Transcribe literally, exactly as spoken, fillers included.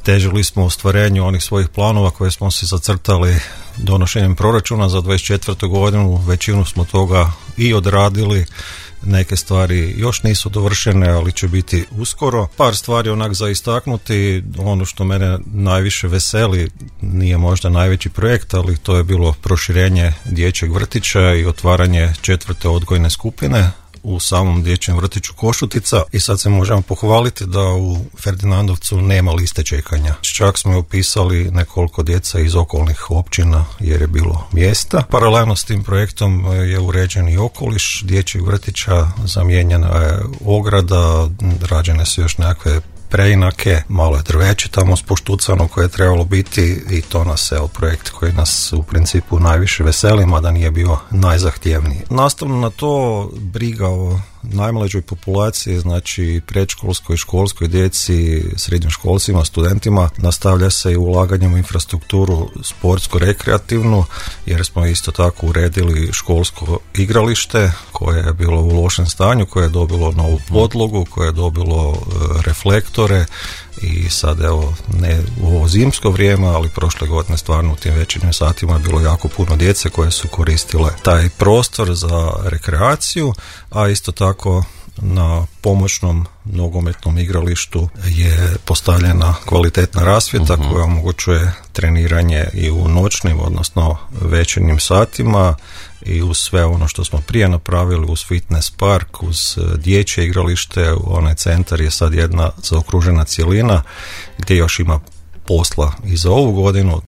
težili smo ostvarenju onih svojih planova koje smo si zacrtali donošenjem proračuna za dvadeset četvrtu godinu. Većinu smo toga i odradili, neke stvari još nisu dovršene, ali će biti uskoro. Par stvari onak za istaknuti, ono što mene najviše veseli, nije možda najveći projekt, ali to je bilo proširenje dječjeg vrtića i otvaranje četvrte odgojne skupine u samom dječjem vrtiću Košutica i sad se možemo pohvaliti da u Ferdinandovcu nema liste čekanja. Čak smo upisali nekoliko djeca iz okolnih općina jer je bilo mjesta. Paralelno s tim projektom je uređen i okoliš dječjeg vrtića, zamijenjena je ograda, rađene su još nekakve preinake, malo je drveće tamo spoštucano koje je trebalo biti i to nas je projekt koji nas u principu najviše veseli, mada nije bio najzahtjevniji. Nastavno na to, briga o najmlađoj populaciji, znači predškolskoj i školskoj djeci, srednjoškolcima, studentima, nastavlja se i ulaganjem u infrastrukturu sportsko-rekreativnu, jer smo isto tako uredili školsko igralište koje je bilo u lošem stanju, koje je dobilo novu podlogu, koje je dobilo reflektore i sad evo, ne u ovo zimsko vrijeme, ali prošle godine stvarno u tim večernjim satima je bilo jako puno djece koje su koristile taj prostor za rekreaciju, a isto tako na pomoćnom nogometnom igralištu je postavljena kvalitetna rasvjeta uh-huh. koja omogućuje treniranje i u noćnim, odnosno večernjim satima i uz sve ono što smo prije napravili, uz fitness park, uz dječje igralište, onaj centar je sad jedna zaokružena cjelina gdje još ima posla i za ovu godinu.